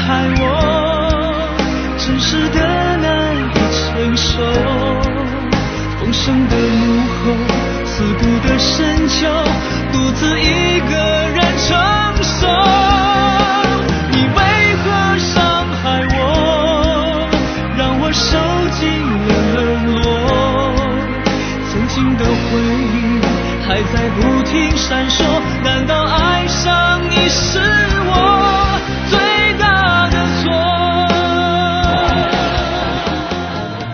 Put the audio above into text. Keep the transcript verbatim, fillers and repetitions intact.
害我，真实的难以承受。丰盛的怒吼，刺骨的深秋，独自一个人承受。你为何伤害我，让我受尽了冷落？曾经的回忆还在不停闪烁，难道爱上你是我？